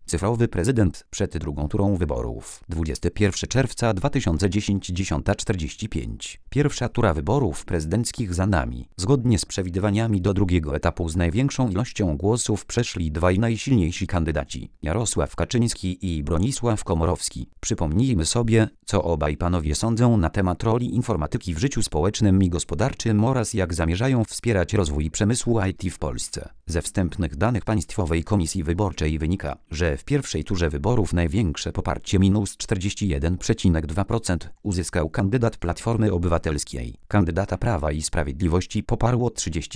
Cyfrowy prezydent przed drugą turą wyborów. 21 czerwca 2010, 10:45. Pierwsza tura wyborów prezydenckich za nami. Zgodnie z przewidywaniami do drugiego etapu z największą ilością głosów przeszli dwaj najsilniejsi kandydaci. Jarosław Kaczyński i Bronisław Komorowski. Przypomnijmy sobie, co obaj panowie sądzą na temat roli informatyki w życiu społecznym i gospodarczym oraz jak zamierzają wspierać rozwój przemysłu IT w Polsce. Ze wstępnych danych Państwowej Komisji Wyborczej wynika, że w pierwszej turze wyborów największe poparcie -41,2% uzyskał kandydat Platformy Obywatelskiej. Kandydata Prawa i Sprawiedliwości poparło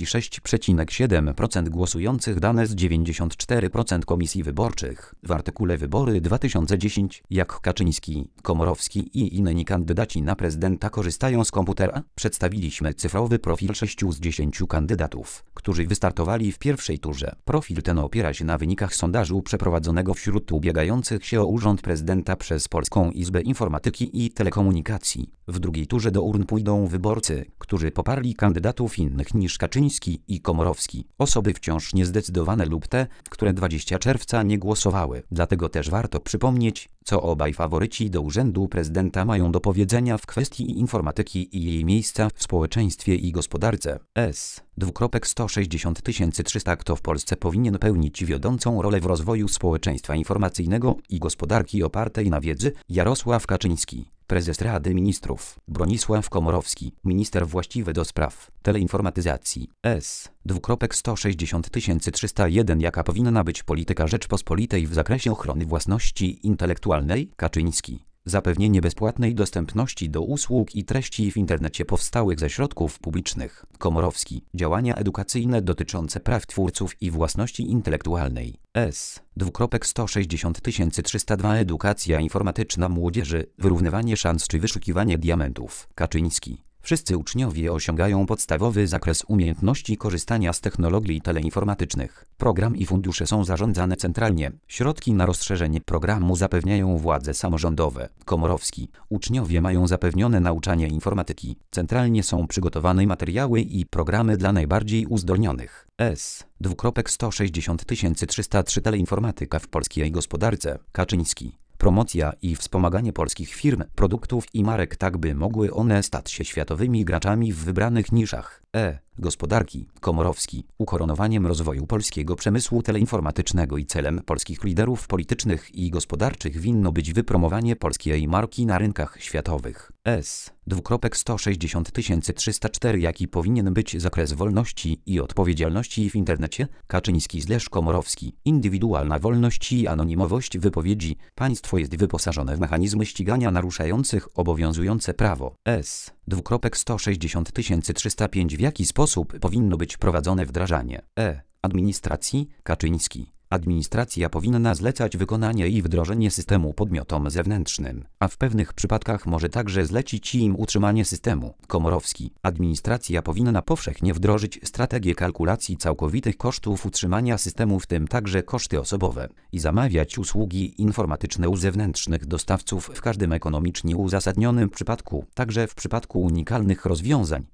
36,7% głosujących, dane z 94% komisji wyborczych. W artykule Wybory 2010, jak Kaczyński, Komorowski i inni kandydaci na prezydenta korzystają z komputera, przedstawiliśmy cyfrowy profil 6 z 10 kandydatów, którzy wystartowali w pierwszej turze. Profil ten opiera się na wynikach sondażu przeprowadzonego wśród ubiegających się o urząd prezydenta przez Polską Izbę Informatyki i Telekomunikacji. W drugiej turze do urn pójdą wyborcy, którzy poparli kandydatów innych niż Kaczyński i Komorowski. Osoby wciąż niezdecydowane lub te, które 20 czerwca nie głosowały. Dlatego też warto przypomnieć, co obaj faworyci do urzędu prezydenta mają do powiedzenia w kwestii informatyki i jej miejsca w społeczeństwie i gospodarce. 160 300 Kto w Polsce powinien pełnić wiodącą rolę w rozwoju społeczeństwa informacyjnego i gospodarki opartej na wiedzy? Jarosław Kaczyński, prezes Rady Ministrów. Bronisław Komorowski, minister właściwy do spraw teleinformatyzacji. 160 301 Jaka powinna być polityka Rzeczpospolitej w zakresie ochrony własności intelektualnej? Kaczyński. Zapewnienie bezpłatnej dostępności do usług i treści w internecie powstałych ze środków publicznych. Komorowski. Działania edukacyjne dotyczące praw twórców i własności intelektualnej. 160 302 Edukacja informatyczna młodzieży, wyrównywanie szans czy wyszukiwanie diamentów. Kaczyński. Wszyscy uczniowie osiągają podstawowy zakres umiejętności korzystania z technologii teleinformatycznych. Program i fundusze są zarządzane centralnie. Środki na rozszerzenie programu zapewniają władze samorządowe. Komorowski. Uczniowie mają zapewnione nauczanie informatyki. Centralnie są przygotowane materiały i programy dla najbardziej uzdolnionych. 160 303 Teleinformatyka w polskiej gospodarce. Kaczyński. Promocja i wspomaganie polskich firm, produktów i marek tak, by mogły one stać się światowymi graczami w wybranych niszach. Gospodarki. Komorowski. Ukoronowaniem rozwoju polskiego przemysłu teleinformatycznego i celem polskich liderów politycznych i gospodarczych winno być wypromowanie polskiej marki na rynkach światowych. 160 304 Jaki powinien być zakres wolności i odpowiedzialności w internecie? Kaczyński/Komorowski. Indywidualna wolność i anonimowość wypowiedzi. Państwo jest wyposażone w mechanizmy ścigania naruszających obowiązujące prawo. 160 305 W jaki sposób powinno być prowadzone wdrażanie? Administracji. Kaczyński. Administracja powinna zlecać wykonanie i wdrożenie systemu podmiotom zewnętrznym, a w pewnych przypadkach może także zlecić im utrzymanie systemu. Komorowski. Administracja powinna powszechnie wdrożyć strategię kalkulacji całkowitych kosztów utrzymania systemu, w tym także koszty osobowe, i zamawiać usługi informatyczne u zewnętrznych dostawców w każdym ekonomicznie uzasadnionym przypadku, także w przypadku unikalnych rozwiązań.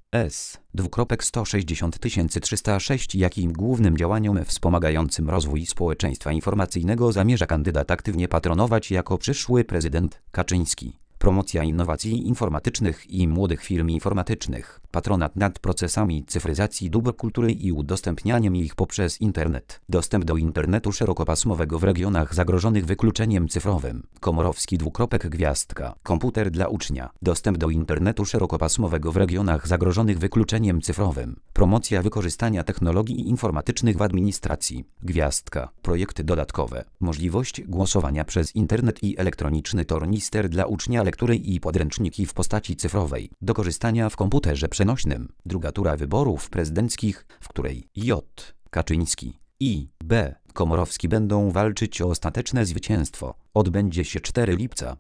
160 306 Jakim głównym działaniom wspomagającym rozwój społeczeństwa informacyjnego zamierza kandydat aktywnie patronować jako przyszły prezydent? Kaczyński. Promocja innowacji informatycznych i młodych firm informatycznych. Patronat nad procesami cyfryzacji dóbr kultury i udostępnianiem ich poprzez internet. Dostęp do internetu szerokopasmowego w regionach zagrożonych wykluczeniem cyfrowym. Komorowski. Komputer dla ucznia. Dostęp do internetu szerokopasmowego w regionach zagrożonych wykluczeniem cyfrowym. Promocja wykorzystania technologii informatycznych w administracji. Projekty dodatkowe. Możliwość głosowania przez internet i elektroniczny tornister dla ucznia, lektury i podręczniki w postaci cyfrowej. Do korzystania w komputerze przenośnym. Druga tura wyborów prezydenckich, w której J. Kaczyński i B. Komorowski będą walczyć o ostateczne zwycięstwo, odbędzie się 4 lipca.